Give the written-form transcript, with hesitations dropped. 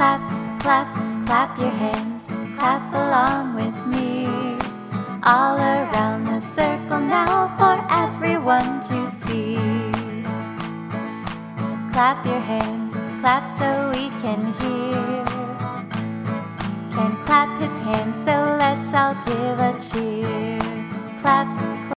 Clap, clap, clap your hands, clap along with me. All around the circle now for everyone to see. Clap your hands, clap so we can hear. Can clap his hands, so let's all give a cheer.